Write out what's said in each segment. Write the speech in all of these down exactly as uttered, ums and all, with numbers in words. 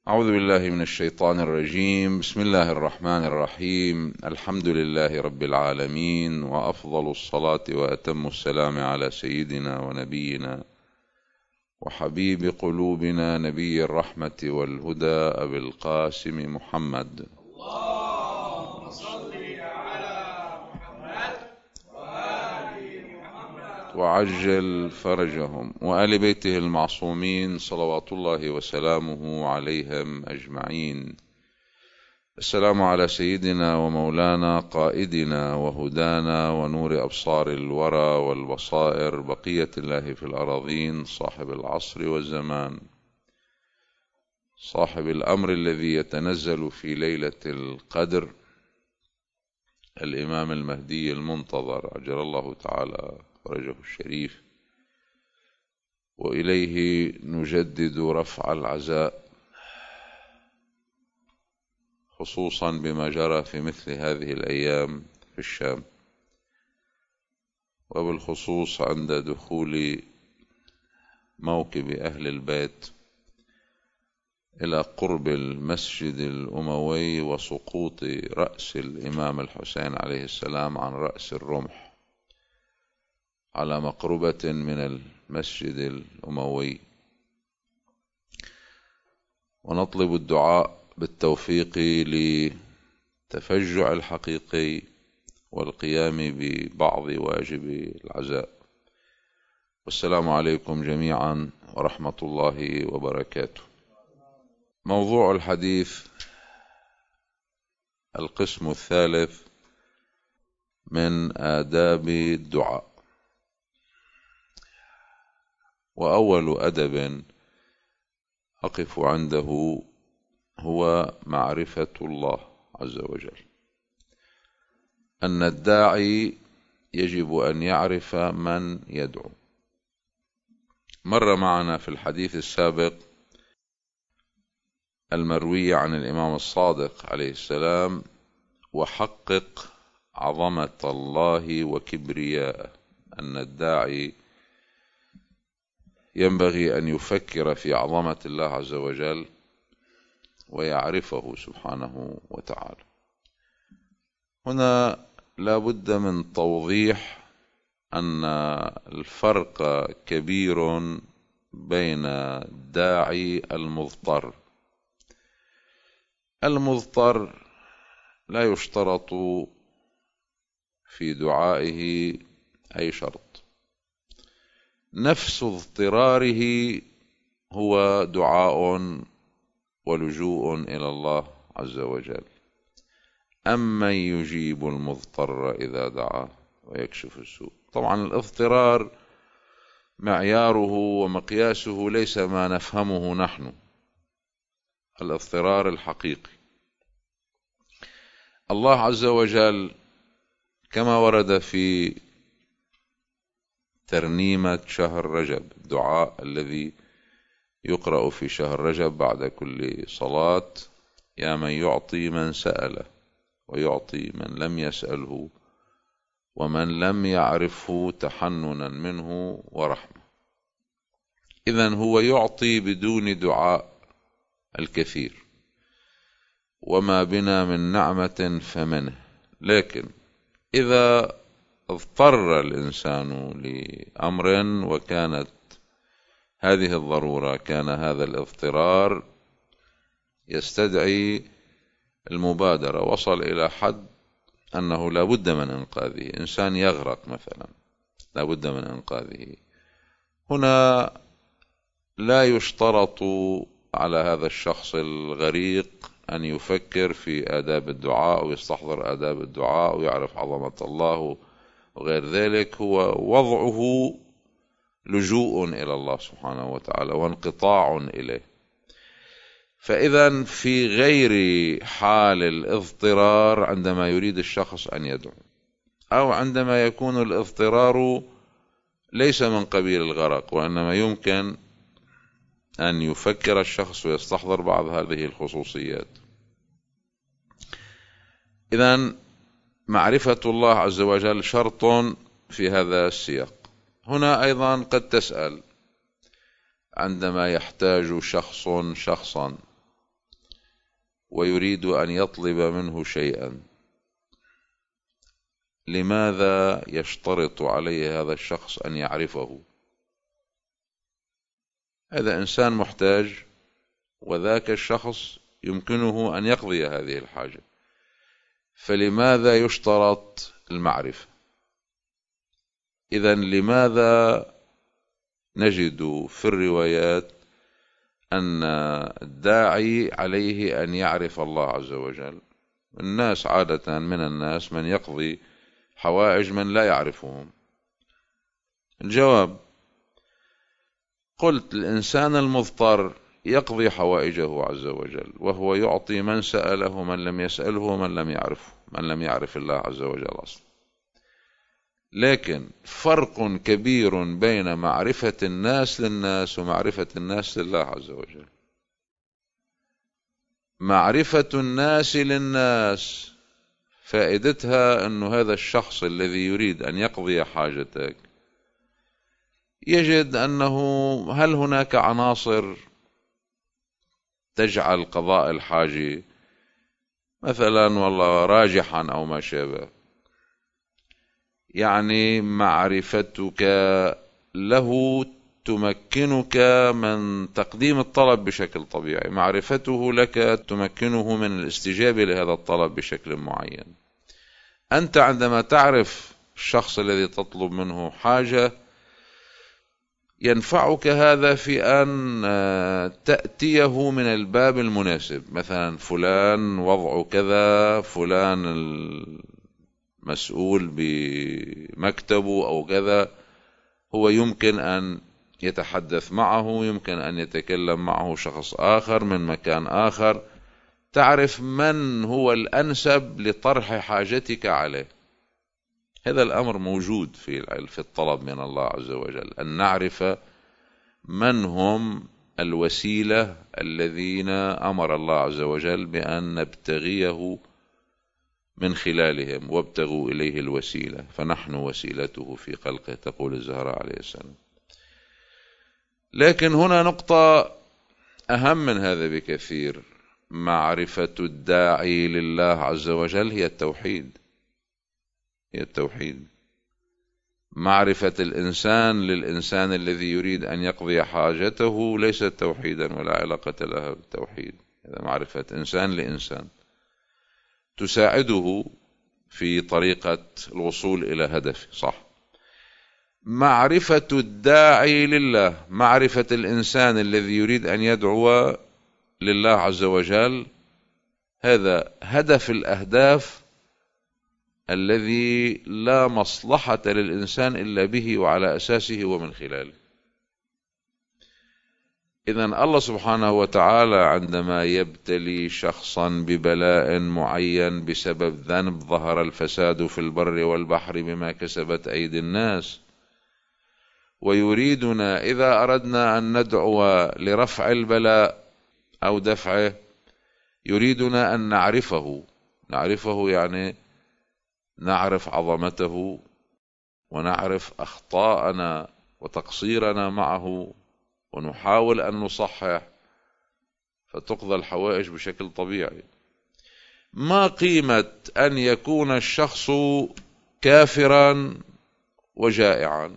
أعوذ بالله من الشيطان الرجيم. بسم الله الرحمن الرحيم. الحمد لله رب العالمين، وأفضل الصلاة وأتم السلام على سيدنا ونبينا وحبيب قلوبنا نبي الرحمة والهدى أبي القاسم محمد. اللهم صل على محمد وآل محمد وعجل فرجهم وآل بيته المعصومين صلوات الله وسلامه عليهم أجمعين. السلام على سيدنا ومولانا قائدنا وهدانا ونور أبصار الورى والبصائر، بقية الله في الأراضين، صاحب العصر والزمان، صاحب الأمر الذي يتنزل في ليلة القدر، الإمام المهدي المنتظر عجل الله تعالى فرجه الشريف، وإليه نجدد رفع العزاء، خصوصا بما جرى في مثل هذه الأيام في الشام، وبالخصوص عند دخول موكب أهل البيت إلى قرب المسجد الأموي وسقوط رأس الإمام الحسين عليه السلام عن رأس الرمح على مقربة من المسجد الأموي. ونطلب الدعاء بالتوفيق لتفجع الحقيقي والقيام ببعض واجب العزاء. والسلام عليكم جميعا ورحمة الله وبركاته. موضوع الحديث القسم الثالث من آداب الدعاء. وأول أدب أقف عنده هو معرفة الله عز وجل، أن الداعي يجب أن يعرف من يدعو. مر معنا في الحديث السابق المروي عن الإمام الصادق عليه السلام: وحقق عظمة الله وكبرياءه، أن الداعي ينبغي أن يفكر في عظمة الله عز وجل ويعرفه سبحانه وتعالى. هنا لا بد من توضيح أن الفرق كبير بين الداعي المضطر. المضطر لا يشترط في دعائه أي شرط، نفس اضطراره هو دعاء ولجوء إلى الله عز وجل. أمن يجيب المضطر إذا دعاه ويكشف السوء. طبعا الاضطرار معياره ومقياسه ليس ما نفهمه نحن، الاضطرار الحقيقي. الله عز وجل كما ورد في ترنيمة شهر رجب، الدعاء الذي يقرأ في شهر رجب بعد كل صلاة: يا من يعطي من سأله ويعطي من لم يسأله ومن لم يعرفه تحننا منه ورحمة. إذن هو يعطي بدون دعاء الكثير، وما بنا من نعمة فمنه. لكن إذا اضطر الإنسان لأمر وكانت هذه الضرورة، كان هذا الاضطرار يستدعي المبادرة، وصل إلى حد أنه لا بد من إنقاذه، إنسان يغرق مثلا لا بد من إنقاذه، هنا لا يشترط على هذا الشخص الغريق أن يفكر في آداب الدعاء ويستحضر آداب الدعاء ويعرف عظمة الله وغير ذلك. هو وضعه لجوء إلى الله سبحانه وتعالى وانقطاع إليه. فإذا في غير حال الاضطرار، عندما يريد الشخص أن يدعو، أو عندما يكون الاضطرار ليس من قبيل الغرق، وإنما يمكن أن يفكر الشخص ويستحضر بعض هذه الخصوصيات. إذن معرفة الله عز وجل شرط في هذا السياق. هنا أيضا قد تسأل: عندما يحتاج شخص شخصا ويريد أن يطلب منه شيئا، لماذا يشترط عليه هذا الشخص أن يعرفه؟ هذا إنسان محتاج، وذاك الشخص يمكنه أن يقضي هذه الحاجة، فلماذا يشترط المعرفة؟ إذن لماذا نجد في الروايات أن الداعي عليه أن يعرف الله عز وجل؟ الناس عادة من الناس من يقضي حوائج من لا يعرفهم. الجواب: قلت الإنسان المضطر يقضي حوائجه عز وجل، وهو يعطي من سأله من لم يسأله ومن لم يعرفه، من لم يعرف الله عز وجل أصلا. لكن فرق كبير بين معرفة الناس للناس ومعرفة الناس لله عز وجل. معرفة الناس للناس فائدتها أن هذا الشخص الذي يريد أن يقضي حاجتك يجد أنه هل هناك عناصر تجعل قضاء الحاجة مثلا والله راجحا أو ما شابه، يعني معرفتك له تمكنك من تقديم الطلب بشكل طبيعي، معرفته لك تمكنه من الاستجابة لهذا الطلب بشكل معين. أنت عندما تعرف الشخص الذي تطلب منه حاجة ينفعك هذا في أن تأتيه من الباب المناسب، مثلا فلان وضع كذا، فلان المسؤول بمكتبه أو كذا، هو يمكن أن يتحدث معه، يمكن أن يتكلم معه شخص آخر من مكان آخر، تعرف من هو الأنسب لطرح حاجتك عليه. هذا الأمر موجود في في الطلب من الله عز وجل، أن نعرف من هم الوسيلة الذين أمر الله عز وجل بأن نبتغيه من خلالهم، وابتغوا إليه الوسيلة فنحن وسيلته في خلقه، تقول الزهراء عليه السلام. لكن هنا نقطة أهم من هذا بكثير: معرفة الداعي لله عز وجل هي التوحيد، هي التوحيد. معرفة الإنسان للإنسان الذي يريد أن يقضي حاجته ليست توحيدا ولا علاقة لها بالتوحيد، هذا معرفة إنسان لإنسان تساعده في طريقة الوصول إلى هدفه، صح. معرفة الداعي لله، معرفة الإنسان الذي يريد أن يدعو لله عز وجل، هذا هدف الأهداف الذي لا مصلحة للإنسان إلا به وعلى أساسه ومن خلاله. إذن الله سبحانه وتعالى عندما يبتلي شخصا ببلاء معين بسبب ذنب ظهر الفساد في البر والبحر بما كسبت أيدي الناس، ويريدنا إذا أردنا أن ندعو لرفع البلاء أو دفعه يريدنا أن نعرفه، نعرفه يعني نعرف عظمته ونعرف أخطاءنا وتقصيرنا معه ونحاول أن نصحح فتقضى الحوائج بشكل طبيعي. ما قيمة أن يكون الشخص كافرا وجائعا؟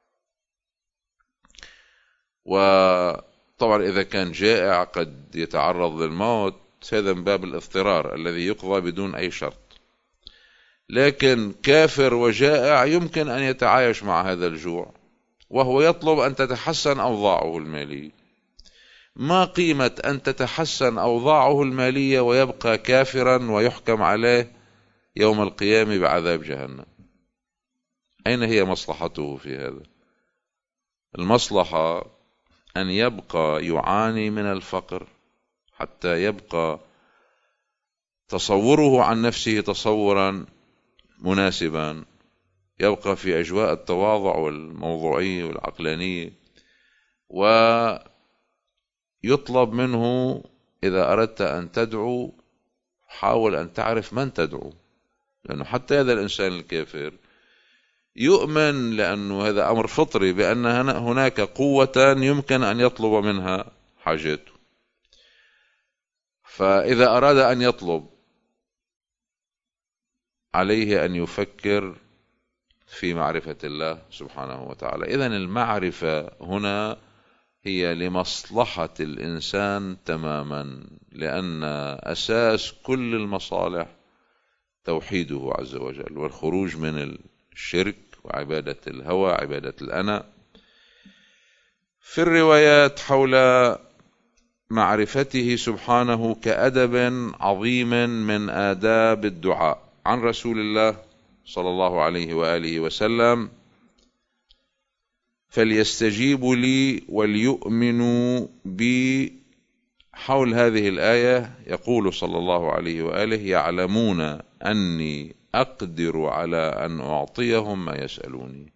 وطبعا إذا كان جائع قد يتعرض للموت، هذا من باب الاضطرار الذي يقضى بدون أي شرط. لكن كافر وجائع يمكن أن يتعايش مع هذا الجوع وهو يطلب أن تتحسن أوضاعه المالية. ما قيمة أن تتحسن أوضاعه المالية ويبقى كافرا ويحكم عليه يوم القيامة بعذاب جهنم؟ أين هي مصلحته في هذا؟ المصلحة أن يبقى يعاني من الفقر حتى يبقى تصوره عن نفسه تصورا مناسبا، يبقى في أجواء التواضع والموضوعية والعقلانية، ويطلب منه إذا أردت أن تدعو حاول أن تعرف من تدعو، لأنه حتى هذا الإنسان الكافر يؤمن، لأنه هذا أمر فطري بأن هناك قوة يمكن أن يطلب منها حاجته. فإذا أراد أن يطلب عليه أن يفكر في معرفة الله سبحانه وتعالى. إذن المعرفة هنا هي لمصلحة الإنسان تماما، لأن أساس كل المصالح توحيده عز وجل والخروج من الشرك وعبادة الهوى، عبادة الأنا. في الروايات حول معرفته سبحانه كأدب عظيم من آداب الدعاء عن رسول الله صلى الله عليه وآله وسلم: فليستجيبوا لي وليؤمنوا بي. حول هذه الآية يقول صلى الله عليه وآله: يعلمون أني أقدر على أن أعطيهم ما يسألوني.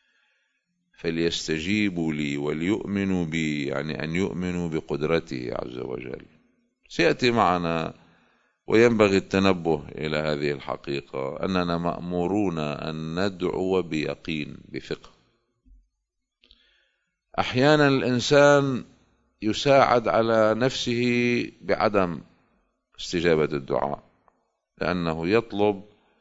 فليستجيبوا لي وليؤمنوا بي، يعني أن يؤمنوا بقدرته عز وجل. سيأتي معنا وينبغي التنبه إلى هذه الحقيقة، أننا مأمورون أن ندعو بيقين بثقة. أحيانا الإنسان يساعد على نفسه بعدم استجابة الدعاء، لأنه يطلب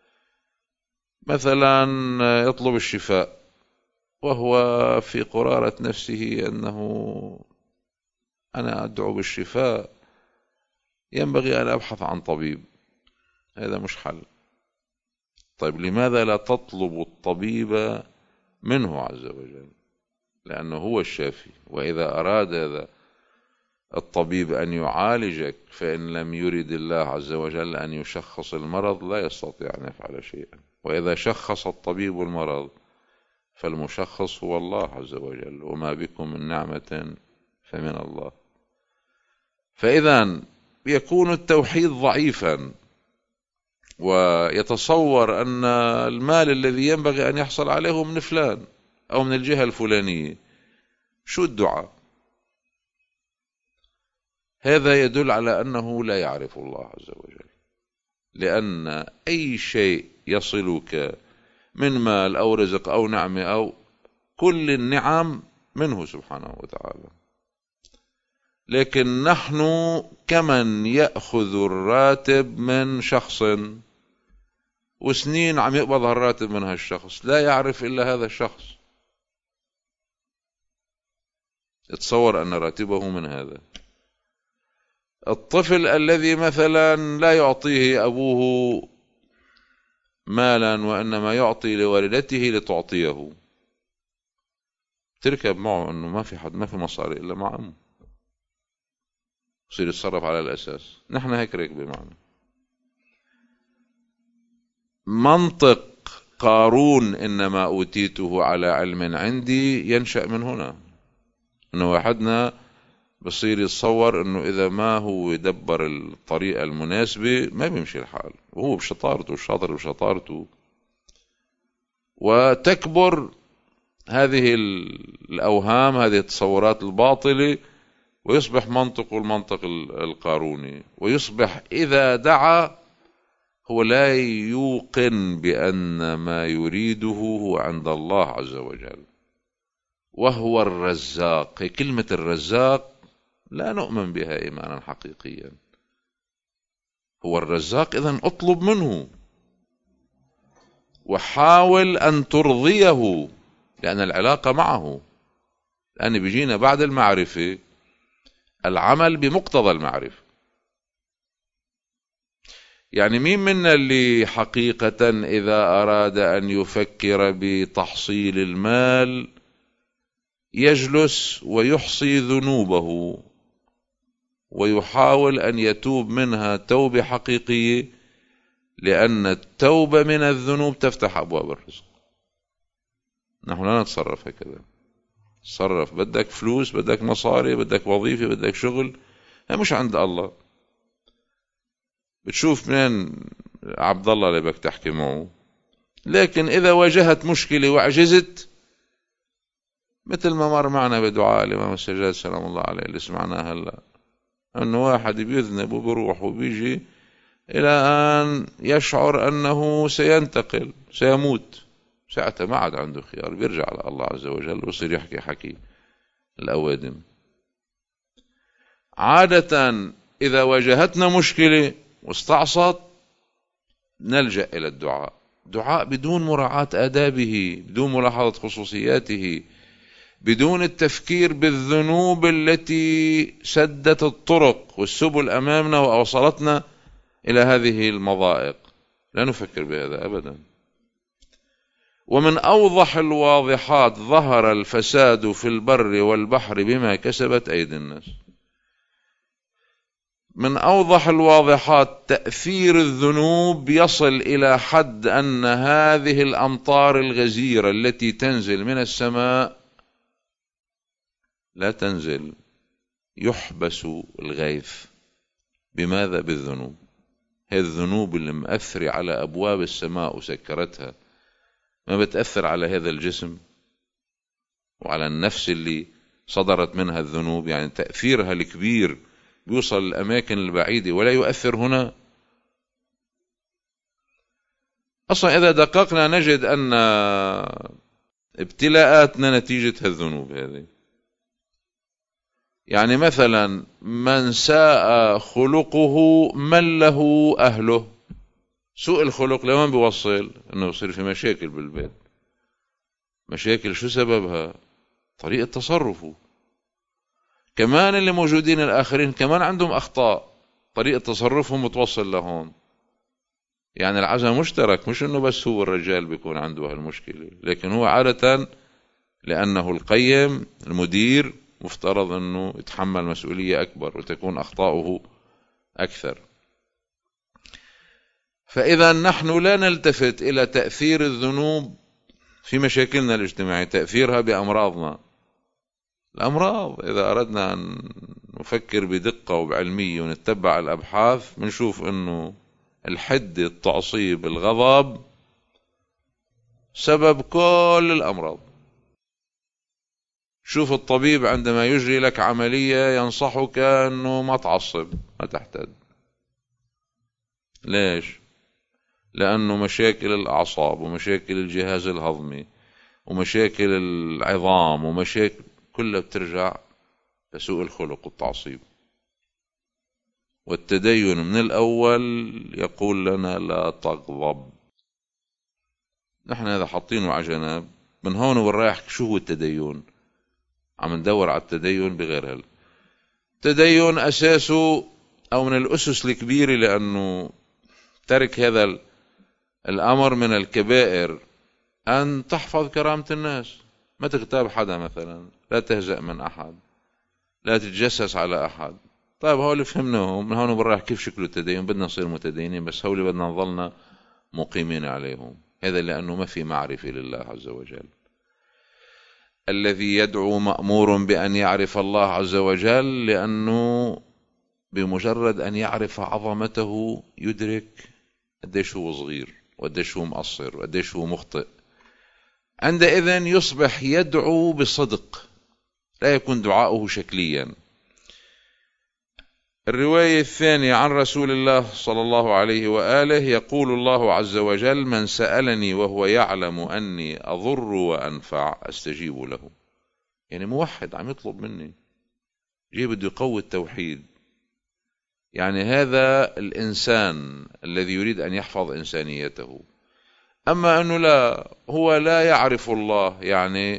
مثلا يطلب الشفاء وهو في قرارة نفسه أنه أنا أدعو بالشفاء، ينبغي أن أبحث عن طبيب. هذا مش حل. طيب لماذا لا تطلب الطبيب منه عز وجل؟ لأنه هو الشافي، وإذا أراد هذا الطبيب أن يعالجك فإن لم يرد الله عز وجل أن يشخص المرض لا يستطيع أن يفعل شيئا. وإذا شخص الطبيب المرض فالمشخص هو الله عز وجل، وما بكم من نعمة فمن الله. فإذا يكون التوحيد ضعيفا، ويتصور أن المال الذي ينبغي أن يحصل عليه من فلان أو من الجهة الفلانية. شو الدعاء؟ هذا يدل على أنه لا يعرف الله عز وجل، لأن أي شيء يصلك من مال أو رزق أو نعمة أو كل النعم منه سبحانه وتعالى. لكن نحن كمن يأخذ الراتب من شخص وسنين عم يقبض الراتب من هالشخص، لا يعرف إلا هذا الشخص، يتصور أن راتبه من هذا. الطفل الذي مثلا لا يعطيه أبوه مالا وإنما يعطي لوالدته لتعطيه، تركب معه أنه ما في حد ما في مصاري إلا مع أمه، يصير يتصرف على الأساس. نحن هيك ركبه معنا. منطق قارون إنما أوتيته على علم عندي ينشأ من هنا، أنه واحدنا بصير يتصور أنه إذا ما هو يدبر الطريقة المناسبة ما بيمشي الحال، وهو بشطارته الشاطر بشطارته. وتكبر هذه الأوهام، هذه التصورات الباطلة، ويصبح منطق المنطق القاروني، ويصبح إذا دعا هو لا يوقن بأن ما يريده هو عند الله عز وجل، وهو الرزاق. كلمة الرزاق لا نؤمن بها إيمانا حقيقيا. هو الرزاق، إذن اطلب منه وحاول أن ترضيه، لأن العلاقة معه. لأن بيجينا بعد المعرفة العمل بمقتضى المعرفة. يعني مين منا اللي حقيقة إذا أراد أن يفكر بتحصيل المال يجلس ويحصي ذنوبه ويحاول أن يتوب منها توبة حقيقية؟ لأن التوبة من الذنوب تفتح أبواب الرزق. نحن لا نتصرف هكذا. تصرف بدك فلوس، بدك مصاري، بدك وظيفة، بدك شغل، هي مش عند الله. بتشوف منين عبد الله اللي بدك تحكي معه. لكن إذا واجهت مشكلة وعجزت، مثل ما مر معنا بدعاء الإمام السجاد سلام الله عليه اللي سمعناه هلا، أنه واحد بيذنب وبيروح وبيجي إلى أن يشعر أنه سينتقل سيموت، ساعتها ما عاد عنده خيار، بيرجع على الله عز وجل ويصير يحكي حكي الأوادم. عادة إذا واجهتنا مشكلة واستعصت نلجأ إلى الدعاء، دعاء بدون مراعاة آدابه، بدون ملاحظة خصوصياته، بدون التفكير بالذنوب التي سدت الطرق والسبل أمامنا وأوصلتنا إلى هذه المضائق، لا نفكر بهذا أبدا. ومن أوضح الواضحات ظهر الفساد في البر والبحر بما كسبت أيدي الناس. من أوضح الواضحات تأثير الذنوب يصل إلى حد أن هذه الأمطار الغزيرة التي تنزل من السماء لا تنزل، يحبس الغيث. بماذا؟ بالذنوب. هذه الذنوب اللي مأثرة على أبواب السماء وسكرتها ما بتأثر على هذا الجسم وعلى النفس اللي صدرت منها الذنوب، يعني تأثيرها الكبير بيوصل للأماكن البعيدة ولا يؤثر هنا. أصلا إذا دققنا نجد أن ابتلاءاتنا نتيجة الذنوب هذه. يعني مثلا من ساء خلقه من له أهله. سوء الخلق لمن بيوصل؟ أنه يصير في مشاكل بالبيت. مشاكل شو سببها؟ طريقة تصرفه. كمان اللي موجودين الآخرين كمان عندهم أخطاء، طريقة تصرفهم متوصل لهون. يعني العزاء مشترك، مش أنه بس هو الرجال بيكون عنده هالمشكلة، لكن هو عادة لأنه القيم المدير مفترض أنه يتحمل مسؤولية أكبر وتكون أخطاؤه أكثر. فإذا نحن لا نلتفت إلى تأثير الذنوب في مشاكلنا الاجتماعية، تأثيرها بأمراضنا. الأمراض إذا أردنا أن نفكر بدقة وبعلمية ونتبع الأبحاث بنشوف أنه الحد، التعصيب، الغضب سبب كل الأمراض. شوف الطبيب عندما يجري لك عملية ينصحك أنه ما تعصب، ما تحتد. ليش؟ لأنه مشاكل الأعصاب ومشاكل الجهاز الهضمي ومشاكل العظام ومشاكل كلها بترجع لسوء الخلق والتعصيب. والتدين من الأول يقول لنا لا تغضب. نحن هذا حاطينه على جنب، من هون ورايح شو هو التدين؟ عم ندور على التدين بغير هذا. التدين أساسه أو من الأسس الكبيرة، لأنه ترك هذا الأمر من الكبائر أن تحفظ كرامة الناس. ما تغتاب حدا مثلا، لا تهزأ من أحد، لا تتجسس على أحد. طيب هؤلاء فهمناهم، من هون ورايح كيف شكل التدين؟ بدنا نصير متدينين، بس هؤلاء بدنا نظلنا مقيمين عليهم. هذا لأنه ما في معرفة لله عز وجل. الذي يدعو مأمور بأن يعرف الله عز وجل، لأنه بمجرد أن يعرف عظمته يدرك قديش هو صغير وقديش هو مقصر وقديش هو مخطئ. عندئذ يصبح يدعو بصدق، لا يكون دعاؤه شكليا. الرواية الثانية عن رسول الله صلى الله عليه وآله يقول الله عز وجل: من سألني وهو يعلم أني أضر وأنفع أستجيب له. يعني موحد عم يطلب مني، جي بده يقوي التوحيد. يعني هذا الإنسان الذي يريد أن يحفظ إنسانيته. أما أنه لا، هو لا يعرف الله، يعني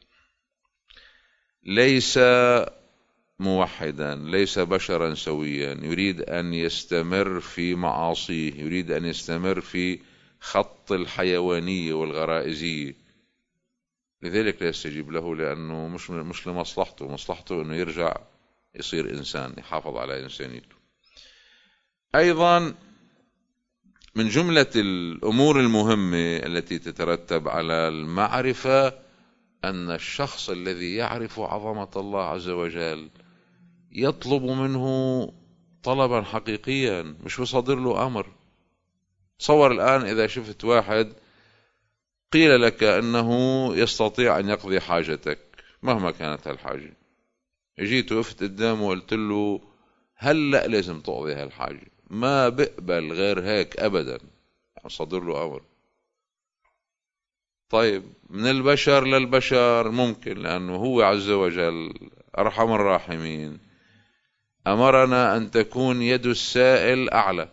ليس موحدا، ليس بشرا سويا، يريد أن يستمر في معاصيه، يريد أن يستمر في خط الحيوانية والغرائزية. لذلك لا يستجيب له، لأنه مش مش لمصلحته. مصلحته أنه يرجع يصير إنسان، يحافظ على إنسانيته. أيضا من جملة الأمور المهمة التي تترتب على المعرفة أن الشخص الذي يعرف عظمة الله عز وجل يطلب منه طلبا حقيقيا، مش بصدر له أمر. تصور الآن إذا شفت واحد قيل لك أنه يستطيع أن يقضي حاجتك مهما كانت هالحاجة، جيت وقفت قدامه وقلت له هلأ لازم تقضي هالحاجة، ما بقبل غير هيك أبدا، صدر له أمر. طيب من البشر للبشر ممكن، لأنه هو عز وجل أرحم الراحمين أمرنا أن تكون يد السائل أعلى،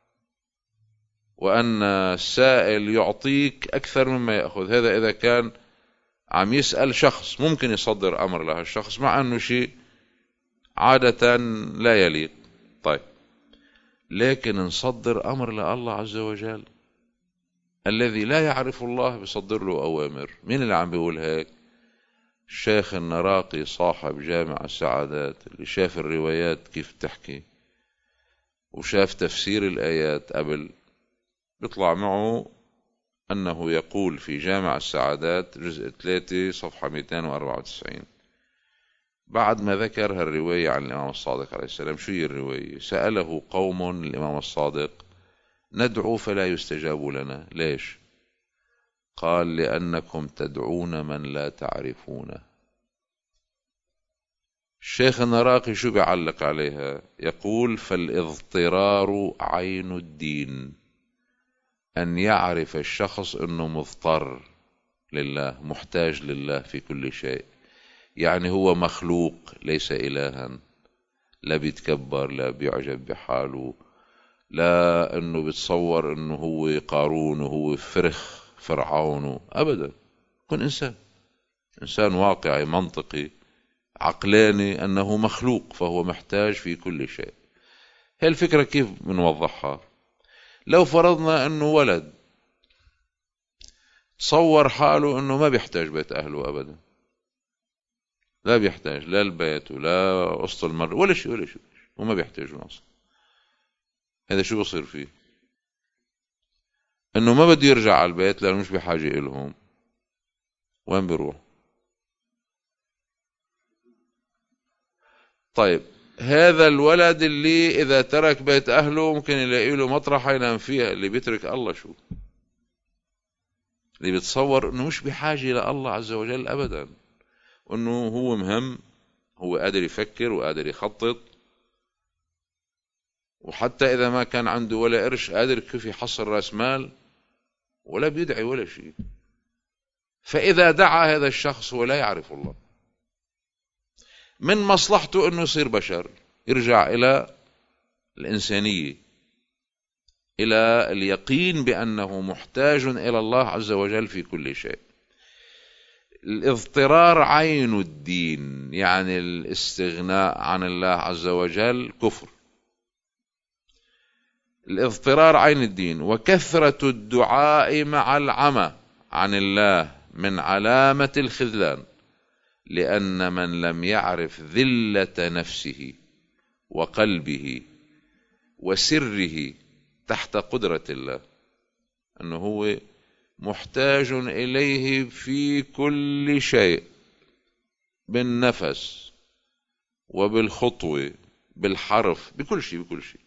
وأن السائل يعطيك أكثر مما يأخذ. هذا إذا كان عم يسأل شخص ممكن يصدر أمر له الشخص، مع أنه شيء عادة لا يليق. طيب، لكن نصدر أمر لله عز وجل الذي لا يعرف الله بصدر له أوامر. مين اللي عم بيقول هيك؟ الشيخ النراقي صاحب جامع السعادات، اللي شاف الروايات كيف تحكي وشاف تفسير الآيات قبل، بيطلع معه أنه يقول في جامع السعادات جزء ثلاثة صفحة مئتين وأربعة وتسعين، بعد ما ذكر هالرواية عن الإمام الصادق عليه السلام. شو هي الرواية؟ سأله قوم الإمام الصادق: ندعو فلا يستجاب لنا، ليش؟ قال: لأنكم تدعون من لا تعرفونه. الشيخ النراقي شو بيعلق عليها؟ يقول: فالاضطرار عين الدين، أن يعرف الشخص أنه مضطر لله، محتاج لله في كل شيء. يعني هو مخلوق ليس إلها، لا بيتكبر، لا بيعجب بحاله، لا أنه بتصور أنه هو قارون وهو فرخ فرعون، أبدا. كن إنسان، إنسان واقعي منطقي عقلاني، أنه مخلوق فهو محتاج في كل شيء. هي الفكرة كيف بنوضحها؟ لو فرضنا أنه ولد تصور حاله أنه ما بيحتاج بيت أهله أبدا، لا بيحتاج لا البيت ولا قسط المر ولا شيء ولا شيء، وما بيحتاجون أصلا. هذا شو بصير فيه؟ أنه ما بده يرجع على البيت لأنه مش بحاجة إلهم. وين بيروح؟ طيب، هذا الولد اللي إذا ترك بيت أهله ممكن يلاقي له مطرح ينام فيها، اللي بيترك الله شو؟ اللي بيتصور أنه مش بحاجة لله عز وجل أبدا، وأنه هو مهم، هو قادر يفكر وقادر يخطط، وحتى إذا ما كان عنده ولا قرش قادر كيف يحصل رأس مال، ولا بيدعي ولا شيء. فإذا دعا هذا الشخص هو لا يعرف الله، من مصلحته أنه يصير بشر، يرجع إلى الإنسانية، إلى اليقين بأنه محتاج إلى الله عز وجل في كل شيء. الاضطرار عين الدين، يعني الاستغناء عن الله عز وجل كفر. الاضطرار عين الدين. وكثرة الدعاء مع العمى عن الله من علامة الخذلان، لأن من لم يعرف ذلة نفسه وقلبه وسره تحت قدرة الله، أنه هو محتاج إليه في كل شيء، بالنفس وبالخطوة بالحرف، بكل شيء بكل شيء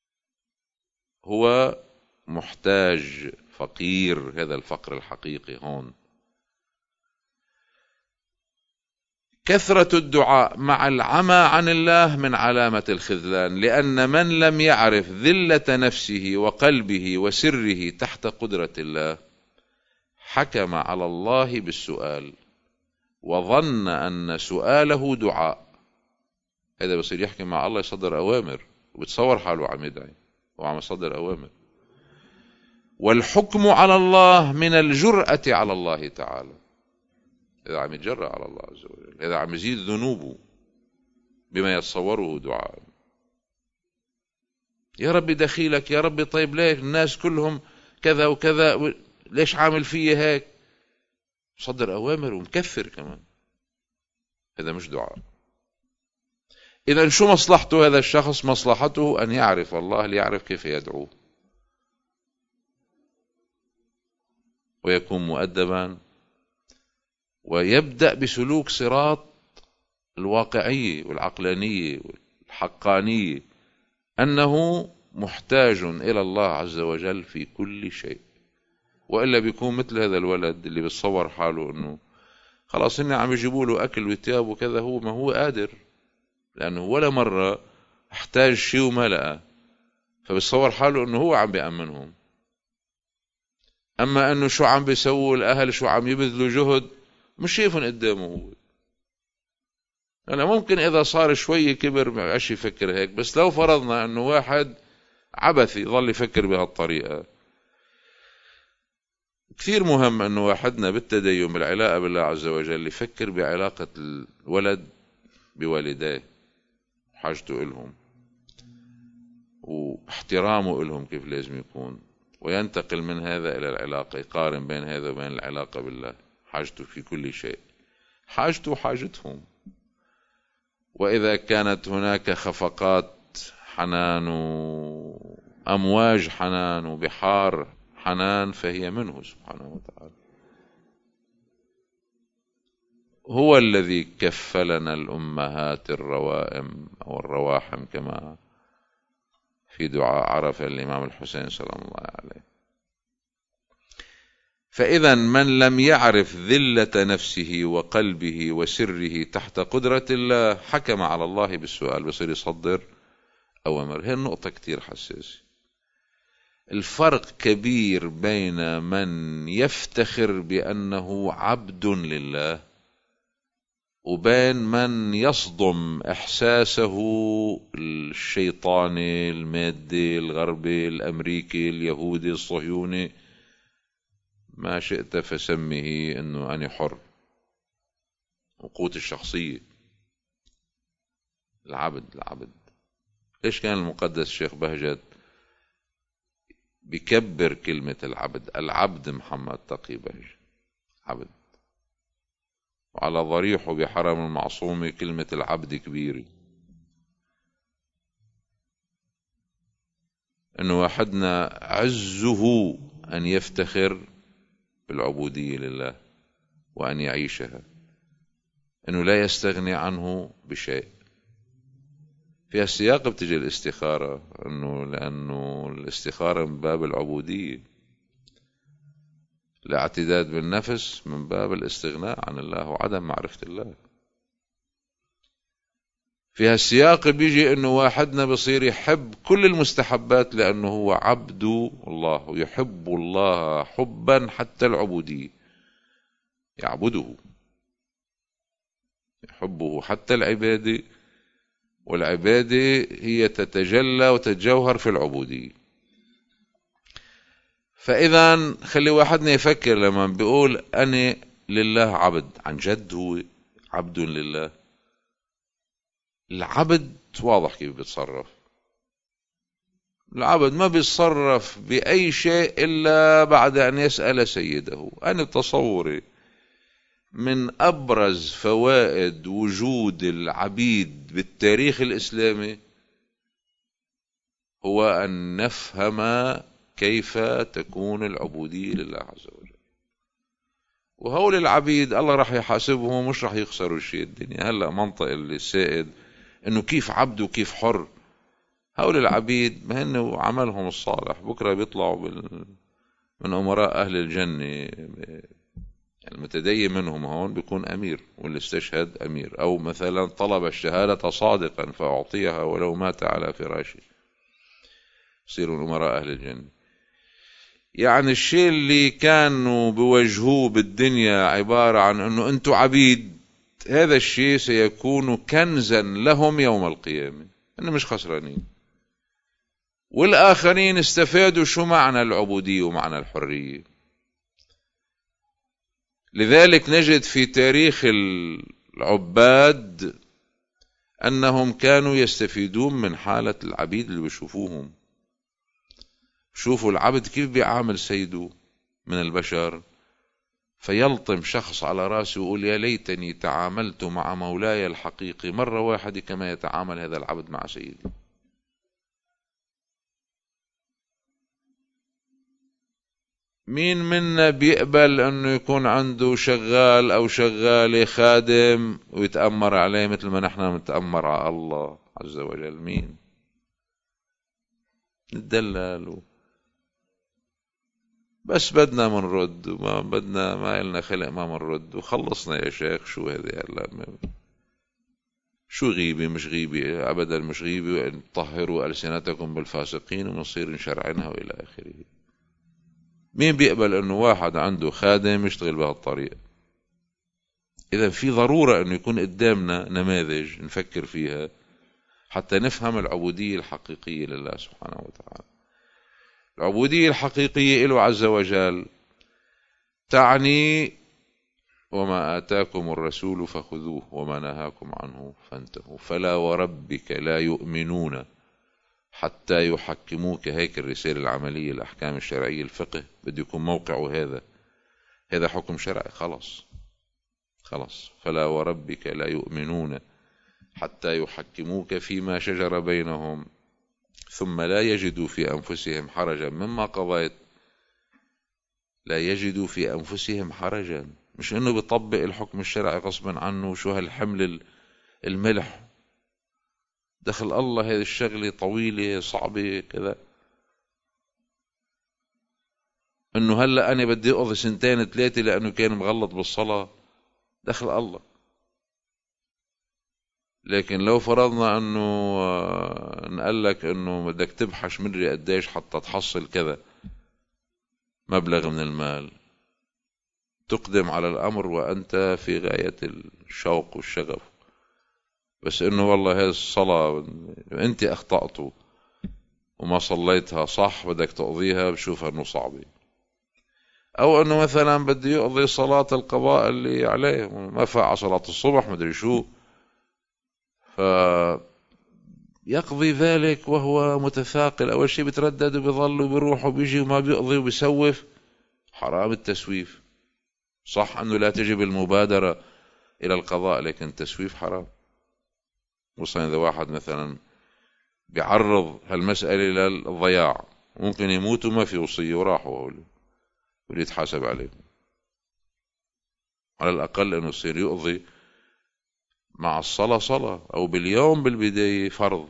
هو محتاج، فقير. هذا الفقر الحقيقي هون. كثرة الدعاء مع العمى عن الله من علامة الخذلان، لأن من لم يعرف ذلة نفسه وقلبه وسره تحت قدرة الله حكم على الله بالسؤال وظن أن سؤاله دعاء. هذا بصير يحكي مع الله، يصدر أوامر وبتصور حاله عم يدعي وعم يصدر أوامر. والحكم على الله من الجرأة على الله تعالى، إذا عم يتجرأ على الله عز وجل، إذا عم يزيد ذنوبه بما يتصوره دعاء. يا ربي دخيلك، يا ربي طيب ليش الناس كلهم كذا وكذا، ليش عامل فيه هيك؟ صدر أوامر ومكفر كمان. هذا مش دعاء. إذا شو مصلحته هذا الشخص؟ مصلحته أن يعرف الله ليعرف كيف يدعو، ويكون مؤدبا، ويبدأ بسلوك صراط الواقعية والعقلانية والحقانية، أنه محتاج إلى الله عز وجل في كل شيء. وإلا بيكون مثل هذا الولد اللي بيتصور حاله أنه خلاص إني عم يجيبوا له أكل وثياب وكذا، هو ما هو قادر، لأنه ولا مرة احتاج شيء وما لقى، فبيتصور حاله أنه هو عم بيأمنهم. أما أنه شو عم بيسووا الأهل، شو عم يبذلوا جهد، مش شايفهم قدامه هو. أنا ممكن إذا صار شوي كبر ما عادش يفكر هيك، بس لو فرضنا أنه واحد عبثي ظل يفكر بهالطريقة. كثير مهم أنه واحدنا بالتدين بالعلاقة بالله عز وجل يفكر بعلاقة الولد بوالديه، حاجته إلهم واحترامه إلهم كيف لازم يكون، وينتقل من هذا إلى العلاقة، يقارن بين هذا وبين العلاقة بالله، حاجته في كل شيء، حاجته وحاجتهم. وإذا كانت هناك خفقات حنان وأمواج حنان وبحار حنان فهي منه سبحانه وتعالى. هو الذي كفلنا الأمهات الروائم أو الرواحم كما في دعاء عرفة الإمام الحسين سلام الله عليه. فإذا من لم يعرف ذلة نفسه وقلبه وسره تحت قدرة الله حكم على الله بالسؤال، بصير يصدر أوامر. هي النقطة كتير حساسة. الفرق كبير بين من يفتخر بأنه عبد لله وبين من يصدم إحساسه الشيطاني المادي الغربي الأمريكي اليهودي الصهيوني، ما شئت فسمه، أنه أنا حر، وقوت الشخصية، العبد العبد. ليش كان المقدس الشيخ بهجت بكبر كلمة العبد؟ العبد محمد تقي بهجت عبد، وعلى ضريحه بحرم المعصومة كلمة العبد كبيرة. انه واحدنا عزه ان يفتخر بالعبودية لله وان يعيشها، انه لا يستغني عنه بشيء. في السياق بتجي الاستخارة، انه لانه الاستخارة من باب العبودية، الاعتداد بالنفس من باب الاستغناء عن الله وعدم معرفة الله. في هالسياق بيجي انه واحدنا بصير يحب كل المستحبات لانه هو عبد الله، ويحب الله حبا حتى العبودية، يعبده، يحبه حتى العبادة، والعبادة هي تتجلى وتتجوهر في العبودية. فإذا خلي واحدنا يفكر لما بيقول أنا لله عبد، عن جد هو عبد لله؟ العبد واضح كيف بيتصرف. العبد ما بيتصرف بأي شيء إلا بعد أن يسأل سيده. أنا تصوري من أبرز فوائد وجود العبيد بالتاريخ الإسلامي هو أن نفهم كيف تكون العبودية لله عز وجل. وهول العبيد الله راح يحاسبهم، مش راح يخسروا شيء الدنيا. هلأ منطق اللي السائد انه كيف عبد وكيف حر. هول العبيد ما هن عملهم الصالح بكرة بيطلعوا بال... من أمراء أهل الجنة. المتدين منهم هون بيكون أمير، واللي استشهد أمير، أو مثلا طلب الشهادة صادقا فأعطيها ولو مات على فراشه، يصيروا أمراء أهل الجنة. يعني الشيء اللي كانوا بوجهوه بالدنيا عبارة عن أنه أنتم عبيد، هذا الشيء سيكون كنزا لهم يوم القيامة، أنه مش خسرانين. والآخرين استفادوا شو معنى العبودية ومعنى الحرية. لذلك نجد في تاريخ العباد أنهم كانوا يستفيدون من حالة العبيد اللي بيشوفوهم. شوفوا العبد كيف بيعامل سيده من البشر، فيلطم شخص على راسه ويقول يا ليتني تعاملت مع مولاي الحقيقي مرة واحدة كما يتعامل هذا العبد مع سيدي. مين منا بيقبل انه يكون عنده شغال او شغالة خادم ويتأمر عليه مثل ما نحن نتأمر على الله عز وجل؟ مين؟ نتدلل بس بدنا منرد، وما بدنا، ما إلنا خلق ما منرد، وخلصنا يا شيخ. شو هذه هلا؟ شو غيبة مش غيبة؟ أبدا مش غيبة. طهروا ألسنتكم بالفاسقين ونصير نشرعنها وإلى آخره. مين بيقبل أنه واحد عنده خادم يشتغل بهالطريقة؟ إذا في ضرورة أنه يكون قدامنا نماذج نفكر فيها حتى نفهم العبودية الحقيقية لله سبحانه وتعالى. العبودية الحقيقية له عز وجل تعني وما آتاكم الرسول فخذوه وما نهاكم عنه فانتهوا فلا وربك لا يؤمنون حتى يحكموك. هيك الرسالة العملية الأحكام الشرعية الفقه بده يكون موقعه هذا، هذا حكم شرعي. خلاص خلاص فلا وربك لا يؤمنون حتى يحكموك فيما شجر بينهم ثم لا يجدوا في أنفسهم حرجا مما قضيت. لا يجدوا في أنفسهم حرجا، مش إنه بيطبق الحكم الشرعي غصبا عنه. شو هالحمل الملح، دخل الله هذه الشغلة طويلة صعبة كذا، إنه هلأ أنا بدي أقضي سنتين ثلاثة لأنه كان مغلط بالصلاة، دخل الله. لكن لو فرضنا أنه نقول لك أنه بدك تبحث مدري قديش حتى تحصل كذا مبلغ من المال، تقدم على الأمر وأنت في غاية الشوق والشغف، بس إنه والله هذه الصلاة أنت أخطأت وما صليتها صح بدك تقضيها، بشوفها إنه صعبة. أو إنه مثلا بده يقضي صلاة القضاء اللي عليه ما فاع صلاة الصبح مدري شو، فيقضي ذلك وهو متثاقل. أول شيء بتردد وبيظل وبيروح وبيجي وما بيقضي وبيسوف. حرام التسويف. صح أنه لا تجب المبادرة إلى القضاء، لكن التسويف حرام. خصوصا إذا واحد مثلا بيعرض هالمسألة للضياع، ممكن يموت وما في وصية وراحوا واللي يتحاسب عليه. على الأقل أنه يصير يقضي مع الصلاة صلاة، أو باليوم بالبداية فرض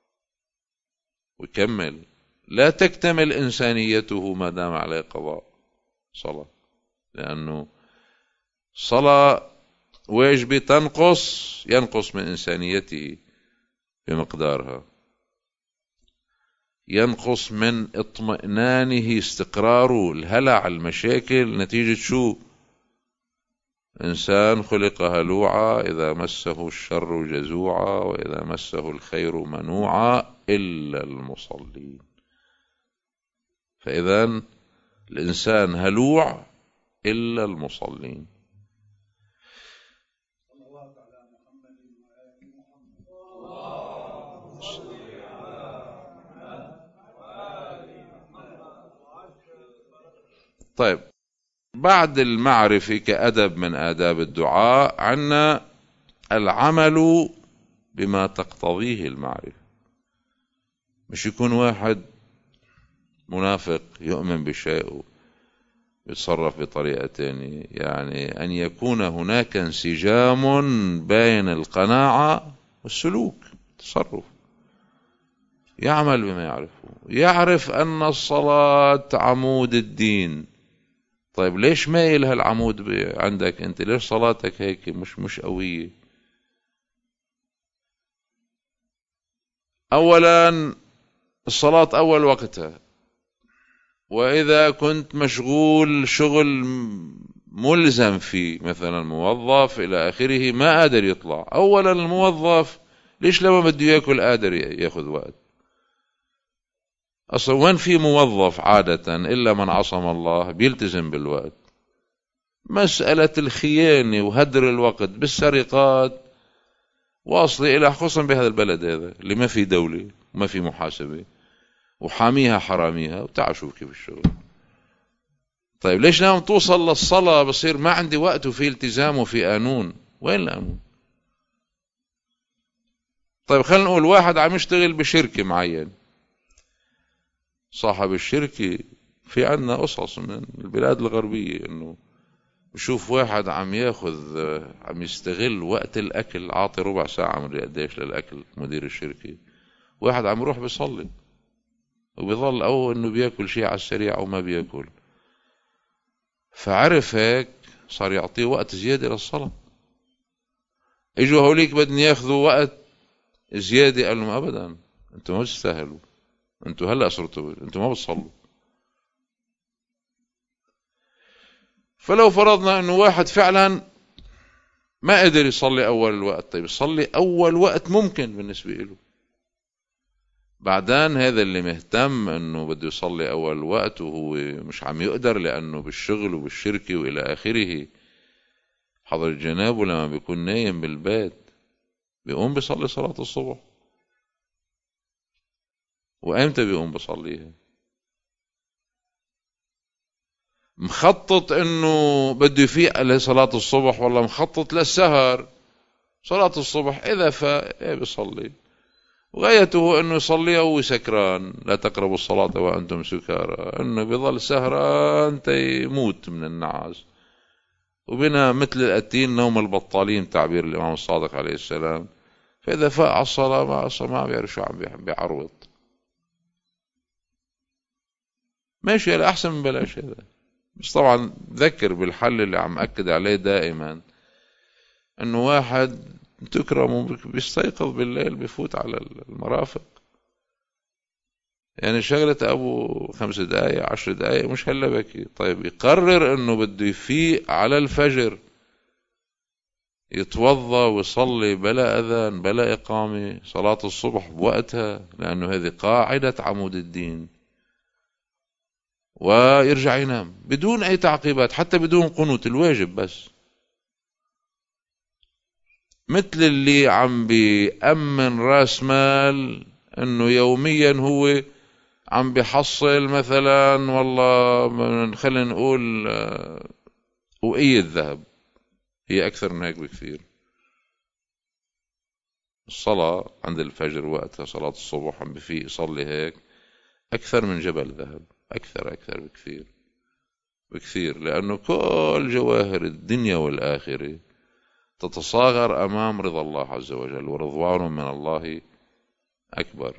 ويكمل. لا تكتمل إنسانيته ما دام عليه قضاء صلاة، لأنه صلاة واجبة تنقص ينقص من إنسانيته بمقدارها، ينقص من اطمئنانه استقراره. الهلع المشاكل نتيجة شو؟ إنسان خلق هلوعا إذا مسه الشر جزوعا وإذا مسه الخير منوعا إلا المصلين. فإذا الإنسان هلوع إلا المصلين. طيب، بعد المعرفة كأدب من آداب الدعاء عنا العمل بما تقتضيه المعرفة. مش يكون واحد منافق يؤمن بشيء يتصرف بطريقة تانية، يعني أن يكون هناك انسجام بين القناعة والسلوك التصرف. يعمل بما يعرفه، يعرف أن الصلاة عمود الدين. طيب ليش مايل هالعمود عندك أنت؟ ليش صلاتك هيك مش مش قوية؟ أولا الصلاة أول وقتها، وإذا كنت مشغول شغل ملزم فيه مثلا موظف إلى آخره ما قادر يطلع. أولا الموظف ليش لما بده يأكل قادر يأخذ وقت؟ أصلا وين في موظف عادة إلا من عصم الله بيلتزم بالوقت؟ مسألة الخيانة وهدر الوقت بالسرقات واصلة إلى خصوصا بهذا البلد هذا اللي ما في دولة وما في محاسبة وحاميها حراميها، وتعال شوف كيف الشغل. طيب ليش لما توصل للصلاة بصير ما عندي وقت وفي التزام وفي قانون؟ وين القانون؟ طيب خلينا نقول واحد عم يشتغل بشركة معين، صاحب الشركة في عنا قصص من البلاد الغربية انه بشوف واحد عم ياخذ عم يستغل وقت الاكل، عاطي ربع ساعة من قديش للاكل مدير الشركة، واحد عم يروح بيصلي وبيظل او انه بياكل شيء على السريع او ما بياكل. فعرف هيك صار يعطيه وقت زيادة للصلاة. اجوا هوليك بدن ياخذوا وقت زيادة، قال لهم ابدا انتم ما تستاهلوا، انتم هلا صرتوا انتم ما بتصلوا. فلو فرضنا انه واحد فعلا ما قدر يصلي أول الوقت، طيب يصلي أول وقت ممكن بالنسبة له. بعدين هذا اللي مهتم انه بده يصلي اول وقت وهو مش عم يقدر لانه بالشغل وبالشركة والى اخره، حضر الجناب ولما بيكون نايم بالبيت بيقوم بيصلي صلاة الصبح. وامتى بيقوم بيصليها؟ مخطط انه بده يفيق لصلاة الصبح، والله مخطط للسهر صلاة الصبح، اذا فاق بيصلي. وغايته انه يصلي وهو سكران، لا تقربوا الصلاة وانتم سكارى، انه بيظل سهران تيموت من النعاس، وبنا مثل الأتين نوم البطالين تعبير الإمام الصادق عليه السلام. فإذا فاق على الصلاة ما أصلا ما بيعرف شو عم بيعروض. ماشي، هلا أحسن من بلاش هذا. بس طبعا ذكر بالحل اللي عم أكد عليه دائما، إنه واحد تكرمه بيستيقظ بالليل بيفوت على المرافق، يعني شغلة أبو خمس دقايق عشر دقايق مش هلا بكي. طيب يقرر إنه بده يفيق على الفجر، يتوضى ويصلي بلا أذان بلا إقامة صلاة الصبح بوقتها، لأنه هذه قاعدة عمود الدين، ويرجع ينام بدون أي تعقيبات، حتى بدون قنوت، الواجب بس. مثل اللي عم بيأمن راس مال انه يوميا هو عم بيحصل مثلا، والله خلينا نقول وقية ذهب، هي اكثر من هيك بكثير. الصلاة عند الفجر وقتها صلاة الصبح عم بفيق يصلي هيك اكثر من جبل ذهب، اكثر اكثر بكثير بكثير، لانه كل جواهر الدنيا والاخرة تتصاغر أمام رضا الله عز وجل، ورضوان من الله أكبر.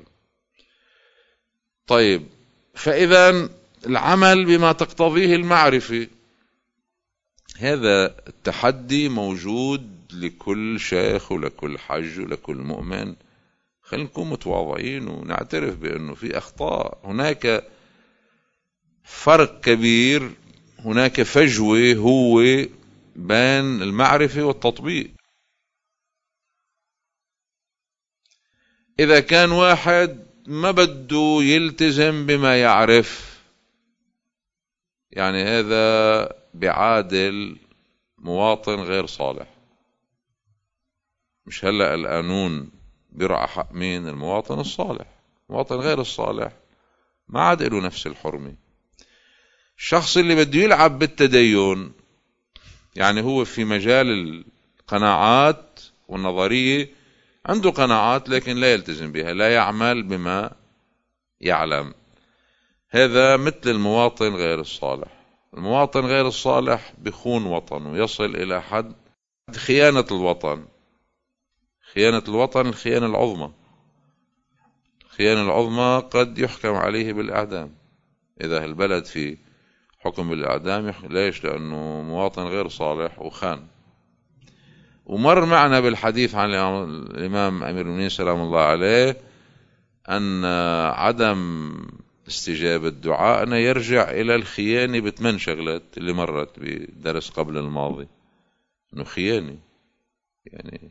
طيب، فإذا العمل بما تقتضيه المعرفة، هذا التحدي موجود لكل شيخ ولكل حج ولكل مؤمن. خلينا نكون متواضعين ونعترف بأنه في أخطاء، هناك فرق كبير، هناك فجوة هو بين المعرفة والتطبيق. إذا كان واحد ما بده يلتزم بما يعرف، يعني هذا بيعادل مواطن غير صالح. مش هلأ القانون بيرعى حق مين؟ المواطن الصالح. المواطن غير الصالح ما عاد له نفس الحرمة. الشخص اللي بده يلعب بالتدين، يعني هو في مجال القناعات والنظرية عنده قناعات لكن لا يلتزم بها، لا يعمل بما يعلم، هذا مثل المواطن غير الصالح. المواطن غير الصالح بيخون وطنه، يصل إلى حد خيانة الوطن. خيانة الوطن الخيانة العظمى. الخيانة العظمى قد يحكم عليه بالإعدام إذا البلد في حكم بالإعدام. ليش؟ لأنه مواطن غير صالح وخان. ومر معنا بالحديث عن الإمام أمير المؤمنين سلام الله عليه أن عدم استجابة دعائنا يرجع إلى الخيانة بثمان شغلات اللي مرت بدرس قبل الماضي، إنه خيانة يعني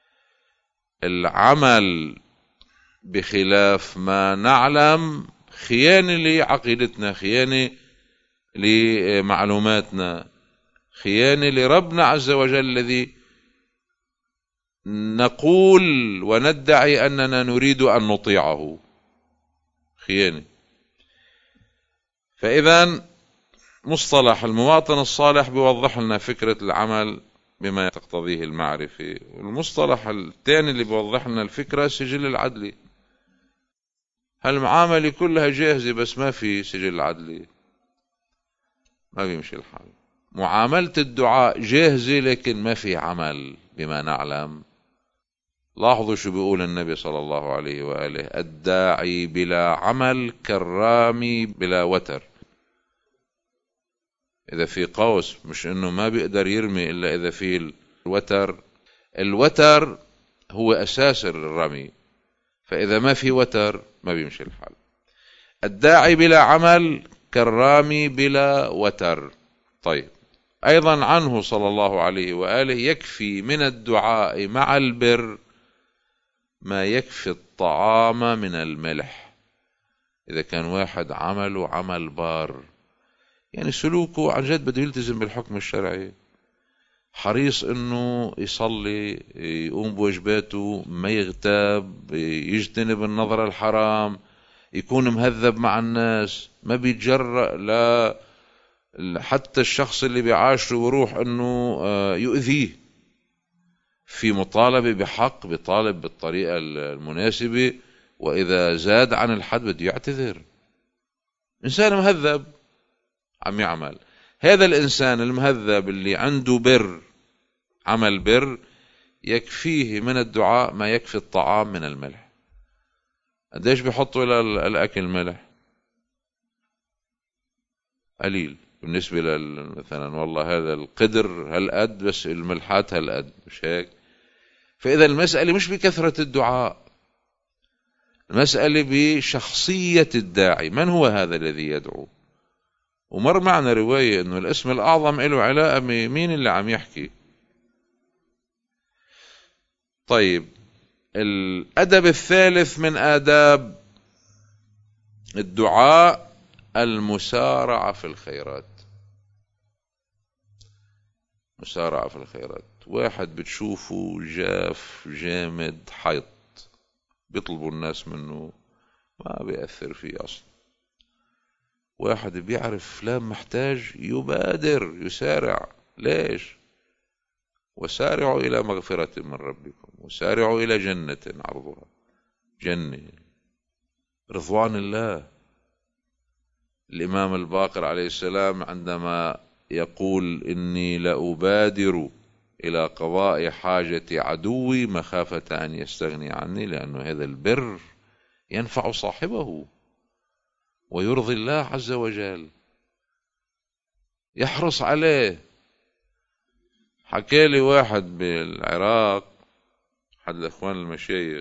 العمل بخلاف ما نعلم، خيانة لعقيدتنا، خيانة لمعلوماتنا، خيانة لربنا عز وجل الذي نقول وندعي أننا نريد أن نطيعه، خيانة. فإذا مصطلح المواطن الصالح بيوضح لنا فكرة العمل بما تقتضيه المعرفة. والمصطلح الثاني اللي بيوضح لنا الفكرة سجل العدلي. هالمعاملة كلها جاهزة بس ما في سجل عدلي، ما بيمشي الحال. معاملة الدعاء جاهزة لكن ما في عمل بما نعلم. لاحظوا شو بيقول النبي صلى الله عليه وآله: الداعي بلا عمل كالرامي بلا وتر. إذا في قوس، مش إنه ما بيقدر يرمي إلا إذا في الوتر. الوتر هو أساس الرمي، فإذا ما في وتر ما بيمشي الحال. الداعي بلا عمل كالرامي بلا وتر. طيب، أيضا عنه صلى الله عليه وآله: يكفي من الدعاء مع البر ما يكفي الطعام من الملح. إذا كان واحد عمله عمل بار، يعني سلوكه عن جد بده يلتزم بالحكم الشرعي، حريص انه يصلي، يقوم بواجباته، ما يغتاب، يجتنب النظر الحرام، يكون مهذب مع الناس، ما بيتجرأ لا حتى الشخص اللي بيعاشره ويروح انه يؤذيه، في مطالبة بحق بيطالب بالطريقة المناسبة، واذا زاد عن الحد بده يعتذر. انسان مهذب عم يعمل، هذا الانسان المهذب اللي عنده بر، عمل بر، يكفيه من الدعاء ما يكفي الطعام من الملح. قديش بيحطوا الى الاكل ملح؟ قليل بالنسبة مثلا والله هذا القدر هالقد، بس الملحات هالقد، مش هيك؟ فإذا المسألة مش بكثرة الدعاء، المسألة بشخصية الداعي. من هو هذا الذي يدعو؟ ومر معنا رواية انه الاسم الاعظم له علاقة مين اللي عم يحكي. طيب، الادب الثالث من آداب الدعاء المسارعة في الخيرات. مسارعة في الخيرات. واحد بتشوفه جاف جامد حيط، بيطلبوا الناس منه، ما بيأثر فيه أصلا. واحد بيعرف فلان محتاج، يبادر يسارع. ليش؟ وسارعوا إلى مغفرة من ربكم وسارعوا إلى جنة عرضها جنة رضوان الله. الإمام الباقر عليه السلام عندما يقول: إني لأبادر إلى قضاء حاجة عدوي مخافة أن يستغني عني، لأنه هذا البر ينفع صاحبه ويرضي الله عز وجل، يحرص عليه. حكى لي واحد بالعراق، أحد الأخوان المشايخ،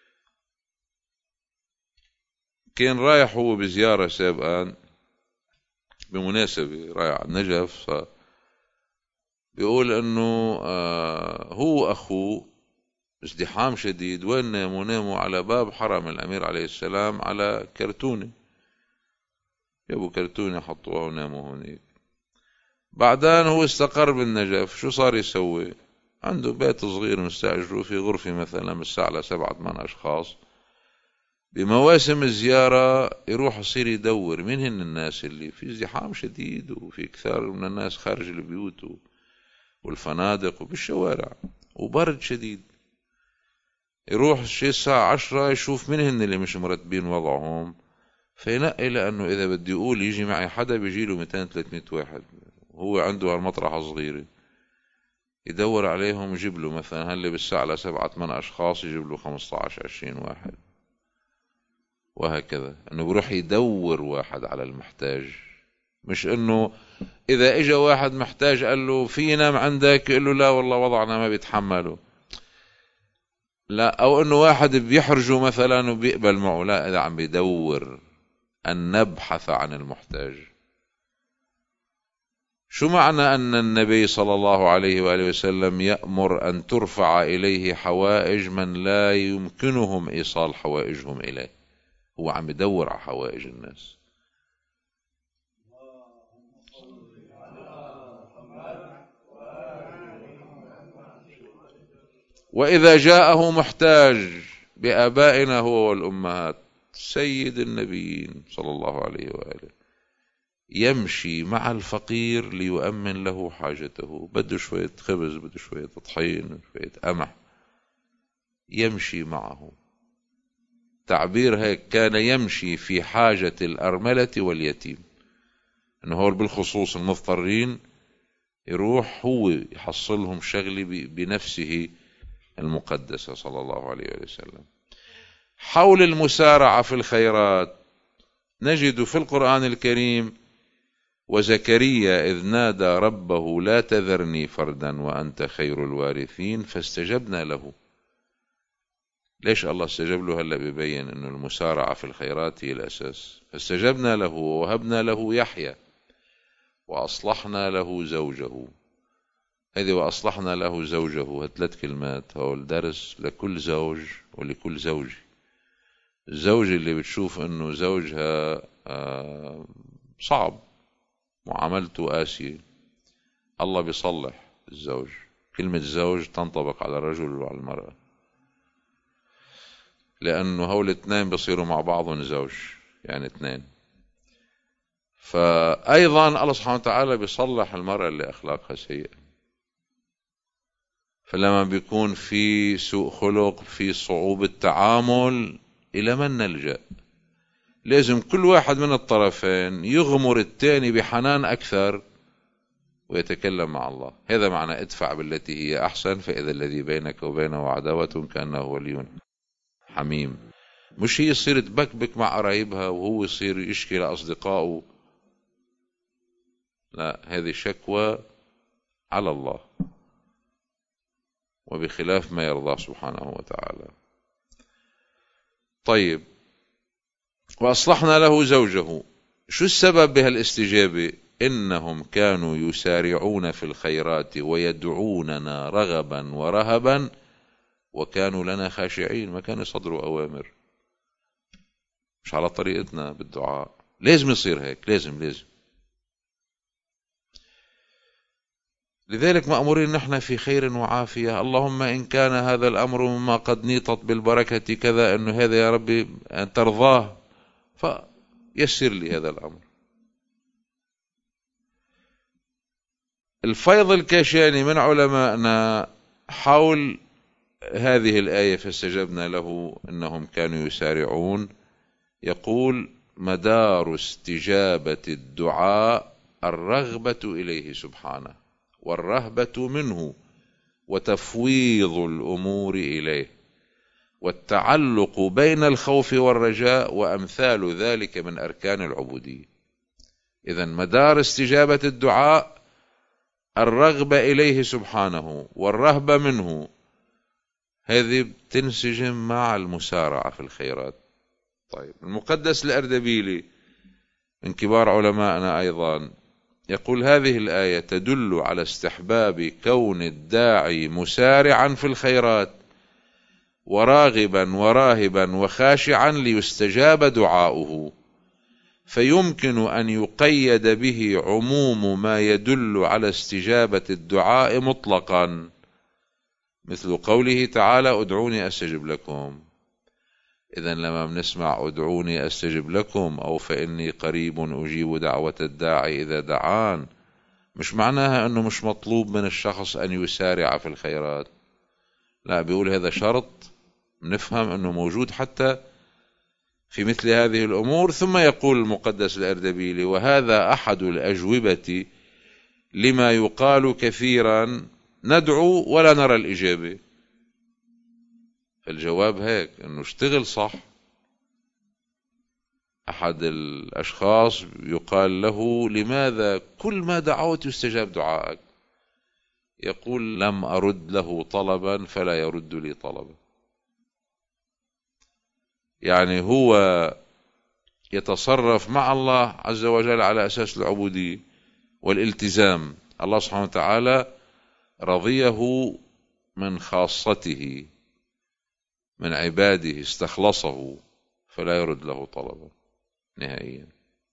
كان رايح هو بزيارة سابقا بمناسبة، رايح على النجف، بيقول انه آه هو اخوه ازدحام شديد، وين ناموا؟ ناموا على باب حرم الامير عليه السلام على كرتونة، جابوا كرتونة حطوها وناموا هونيك. بعدين هو استقر بالنجف، شو صار يسوي؟ عنده بيت صغير مستأجره في غرفة مثلا بالساعة لسبعة ثمان أشخاص. بمواسم الزيارة يروح يصير يدور مين هن الناس اللي في ازدحام شديد وفي كثار من الناس خارج البيوت والفنادق وبالشوارع وبرد شديد. يروح شيء الساعة عشرة يشوف مين هن اللي مش مرتبين وضعهم، فينقي، لأنه إذا بدي يقول يجي معي حدا بيجيله مئتين ثلاثمئة واحد، وهو عنده هالمطرحة صغيرة، يدور عليهم، يجيب له مثلا هاللي بالساعة لسبعة ثمان أشخاص يجيب له خمسة عشر عشرين واحد، وهكذا. انه بروح يدور واحد على المحتاج، مش انه اذا اجا واحد محتاج قال له في ينام عندك، يقول له لا والله وضعنا ما بيتحمله، لا. او انه واحد بيحرجه مثلا وبيقبل معه، لا، اذا عم بيدور ان نبحث عن المحتاج. شو معنى ان النبي صلى الله عليه وآله وسلم يأمر ان ترفع اليه حوائج من لا يمكنهم ايصال حوائجهم اليه؟ هو عم يدور على حوائج الناس. وإذا جاءه محتاج بآبائنا هو والأمهات، سيد النبيين صلى الله عليه وآله، يمشي مع الفقير ليؤمن له حاجته، بده شوية خبز، بده شوية طحين، شوية قمح، يمشي معه. تعبير هيك: كان يمشي في حاجة الأرملة واليتيم، انه هو بالخصوص المضطرين يروح هو يحصلهم شغلي بنفسه المقدسة صلى الله عليه وسلم. حول المسارعة في الخيرات نجد في القرآن الكريم: وزكريا إذ نادى ربه لا تذرني فردا وأنت خير الوارثين فاستجبنا له. ليش الله استجاب له؟ هلا بيبين انه المسارعة في الخيرات هي الأساس. فاستجبنا له ووهبنا له يحيى وأصلحنا له زوجه. هذه وأصلحنا له زوجه ثلاث كلمات، هو الدرس لكل زوج ولكل زوج. الزوج اللي بتشوف انه زوجها صعب، معاملته قاسية، الله بيصلح الزوج. كلمة زوج تنطبق على الرجل وعلى المرأة، لأنه هول الاثنين بصيروا مع بعضهم زوج، يعني اثنين. فأيضا الله سبحانه وتعالى بيصلح المرأة اللي أخلاقها سيئة. فلما بيكون في سوء خلق، في صعوبة تعامل، إلى من نلجأ؟ لازم كل واحد من الطرفين يغمر الثاني بحنان أكثر ويتكلم مع الله. هذا معنى ادفع بالتي هي أحسن فإذا الذي بينك وبينه عداوة كأنه ولي حميم. مش هي يصير تبكبك مع قرايبها وهو يصير يشكي لأصدقائه، لا، هذه شكوى على الله وبخلاف ما يرضى سبحانه وتعالى. طيب، وأصلحنا له زوجه. شو السبب بهالاستجابة؟ إنهم كانوا يسارعون في الخيرات ويدعوننا رغبا ورهبا وكانوا لنا خاشعين. ما كانوا يصدروا أوامر، مش على طريقتنا بالدعاء. لازم يصير هيك، لازم لازم لذلك مأمورين نحن في خير وعافية. اللهم إن كان هذا الأمر مما قد نيطت بالبركة كذا، أنه هذا يا ربي أن ترضاه، فيسر لي هذا الأمر. الفيض الكاشاني من علمائنا حول هذه الآية فاستجبنا له إنهم كانوا يسارعون، يقول: مدار استجابة الدعاء الرغبة إليه سبحانه والرهبة منه وتفويض الأمور إليه والتعلق بين الخوف والرجاء وأمثال ذلك من أركان العبودية. إذن مدار استجابة الدعاء الرغبة إليه سبحانه والرهبة منه، هذه بتنسجم مع المسارعة في الخيرات. طيب، المقدس الأردبيلي من كبار علمائنا أيضا يقول: هذه الآية تدل على استحباب كون الداعي مسارعا في الخيرات وراغبا وراهبا وخاشعا ليستجاب دعاؤه، فيمكن أن يقيد به عموم ما يدل على استجابة الدعاء مطلقا، مثل قوله تعالى: ادعوني أستجب لكم. إذن لما بنسمع ادعوني أستجب لكم أو فإني قريب أجيب دعوة الداعي إذا دعان، مش معناها أنه مش مطلوب من الشخص أن يسارع في الخيرات، لا، بيقول هذا شرط نفهم أنه موجود حتى في مثل هذه الأمور. ثم يقول المقدس الأردبيلي: وهذا أحد الأجوبة لما يقال كثيرا: ندعو ولا نرى الإجابة. الجواب هيك، أنه اشتغل صح. أحد الأشخاص يقال له: لماذا كل ما دعوت يستجاب دعائك؟ يقول: لم أرد له طلبا فلا يرد لي طلبا. يعني هو يتصرف مع الله عز وجل على أساس العبودية والالتزام. الله سبحانه وتعالى رضيه من خاصته من عباده، استخلصه، فلا يرد له طلبا نهائيا.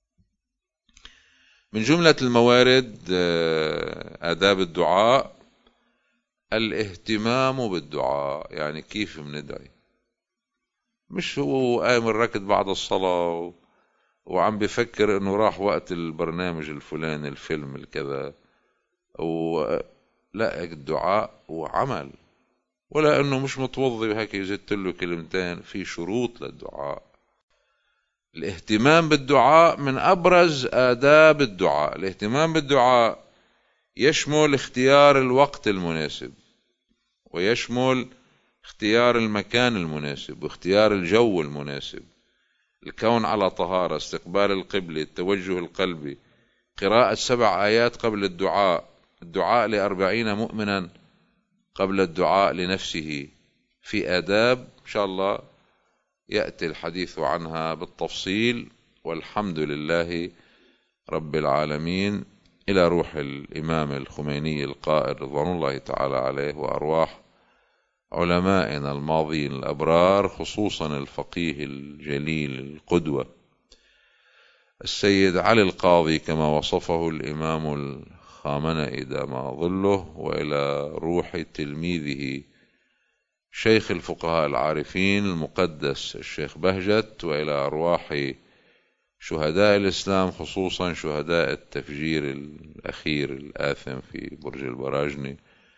من جملة الموارد آداب الدعاء الاهتمام بالدعاء. يعني كيف بندعي، مش هو قايم الركض بعد الصلاة وعم بفكر انه راح وقت البرنامج الفلاني، الفيلم الكذا، و... لا، الدعاء وعمل. ولا انه مش متوضي وهيك يزدت له كلمتين. في شروط للدعاء. الاهتمام بالدعاء من ابرز آداب الدعاء. الاهتمام بالدعاء يشمل اختيار الوقت المناسب، ويشمل اختيار المكان المناسب، واختيار الجو المناسب، الكون على طهارة، استقبال القبلة، التوجه القلبي، قراءة سبع آيات قبل الدعاء، الدعاء لأربعين مؤمنا قبل الدعاء لنفسه. في آداب إن شاء الله يأتي الحديث عنها بالتفصيل، والحمد لله رب العالمين. إلى روح الإمام الخميني القائد رضوان الله تعالى عليه، وأرواح علمائنا الماضين الأبرار، خصوصا الفقيه الجليل القدوة السيد علي القاضي كما وصفه الإمام الخامنئي دام ظله، وإلى روح تلميذه شيخ الفقهاء العارفين المقدس الشيخ بهجت، وإلى أرواح شهداء الإسلام خصوصا شهداء التفجير الأخير الآثم في برج البراجني،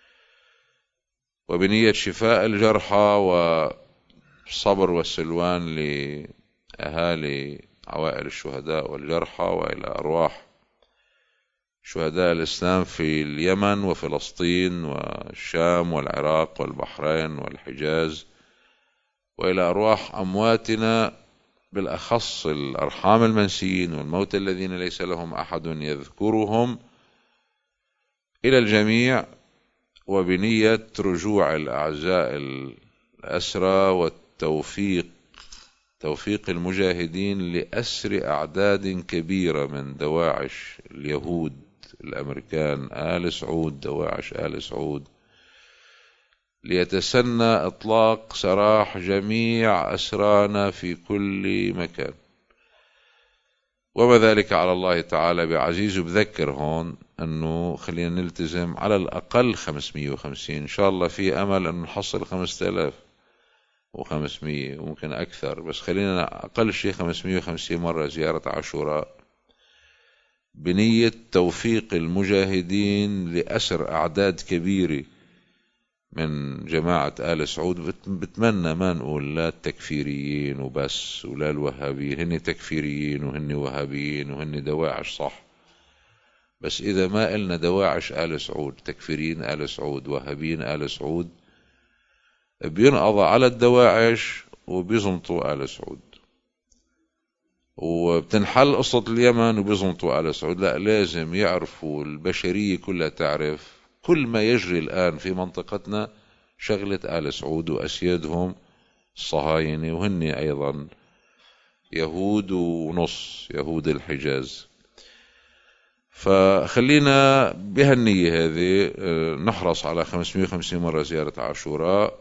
وبنية شفاء الجرحى والصبر والسلوان لأهالي عوائل الشهداء والجرحى، وإلى أرواح شهداء الإسلام في اليمن وفلسطين والشام والعراق والبحرين والحجاز، وإلى أرواح أمواتنا بالأخص الأرحام المنسيين والموتى الذين ليس لهم أحد يذكرهم، إلى الجميع، وبنية رجوع الأعزاء الأسرى والتوفيق توفيق المجاهدين لأسر أعداد كبيرة من دواعش اليهود الأمريكان آل سعود، دواعش آل سعود، ليتسنى إطلاق سراح جميع أسرانا في كل مكان. وما ذلك على الله تعالى بعزيز. بذكر هون أنه خلينا نلتزم على الأقل خمسمية وخمسين، إن شاء الله في أمل أن نحصل خمسة آلاف وخمسمية وممكن أكثر، بس خلينا أقل شيء خمسمية وخمسين مرة زيارة عاشوراء بنية توفيق المجاهدين لأسر أعداد كبيرة من جماعة آل سعود. بتمنى ما نقول لا التكفيريين وبس ولا الوهابيين، هن تكفيريين وهن وهابيين وهن دواعش صح، بس إذا ما قلنا دواعش آل سعود، تكفيريين آل سعود، وهابيين آل سعود، بينقضى على الدواعش وبيزمطوا آل سعود، وبتنحل قصة اليمن وبيزمطوا آل سعود. لا، لازم يعرفوا البشرية كلها تعرف كل ما يجري الآن في منطقتنا شغلة آل سعود وأسيادهم الصهاينة، وهن أيضا يهود ونص يهود الحجاز. فخلينا بهالنية هذه نحرص على خمسمية وخمسين مرة زيارة عاشوراء.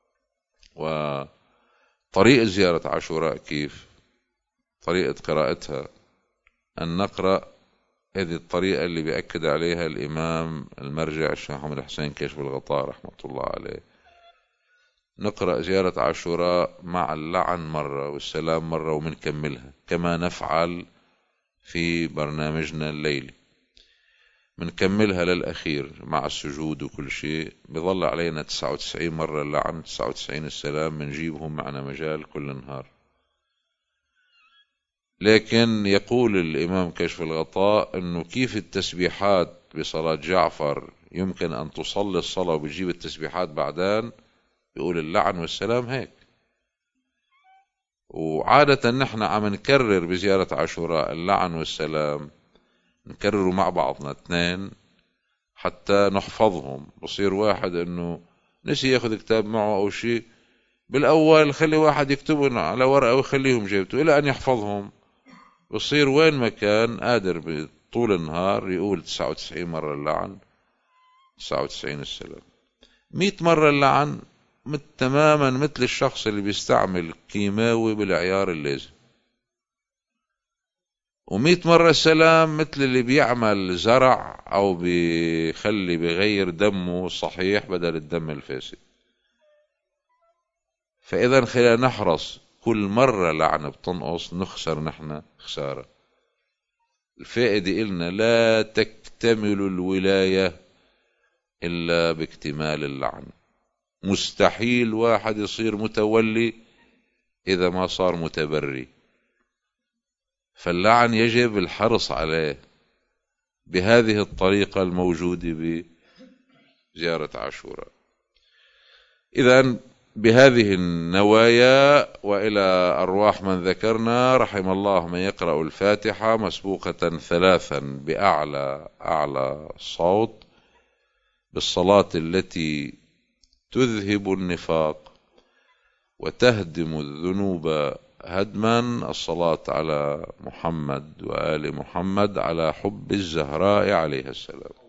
وطريقة زيارة عاشوراء كيف؟ طريقة قراءتها أن نقرأ هذه الطريقة اللي بيأكد عليها الإمام المرجع الشيخ محمد حسين كاشف الغطاء رحمة الله عليه. نقرأ زيارة عاشوراء مع اللعن مرة والسلام مرة ومنكملها كما نفعل في برنامجنا الليلي، منكملها للأخير مع السجود وكل شيء. بظل علينا تسعة وتسعين مرة اللعن، تسعة وتسعين السلام، منجيبهم معنا مجال كل نهار. لكن يقول الإمام كشف الغطاء أنه كيف التسبيحات بصلاة جعفر يمكن أن تصلي الصلاة وبتجيب التسبيحات بعدين، يقول اللعن والسلام هيك. وعادة نحن عم نكرر بزيارة عاشوراء اللعن والسلام، نكرروا مع بعضنا اثنين حتى نحفظهم. بصير واحد أنه نسي ياخذ كتاب معه أو شيء، بالأول خلي واحد يكتبهم على ورقة ويخليهم جيبته إلى أن يحفظهم. بصير وين ما كان قادر بطول النهار يقول تسعة وتسعين مرة اللعن، تسعة وتسعين السلام، مئة مرة اللعن، تماما مثل الشخص اللي بيستعمل كيماوي بالعيار اللازم، ومئة مرة السلام مثل اللي بيعمل زرع أو بيخلي بغير دمه صحيح بدل الدم الفاسد. فإذا خلينا نحرص كل مرة لعنة بتنقص نخسر نحن خسارة. الفائدة إلنا لا تكتمل الولاية إلا باكتمال اللعن. مستحيل واحد يصير متولي إذا ما صار متبري، فاللعن يجب الحرص عليه بهذه الطريقة الموجودة بزيارة عاشوراء. إذن بهذه النوايا وإلى أرواح من ذكرنا، رحم الله من يقرأ الفاتحة مسبوقة ثلاثا بأعلى أعلى صوت بالصلاة التي تذهب النفاق وتهدم الذنوب هدما الصلاة على محمد وآل محمد على حب الزهراء عليه السلام.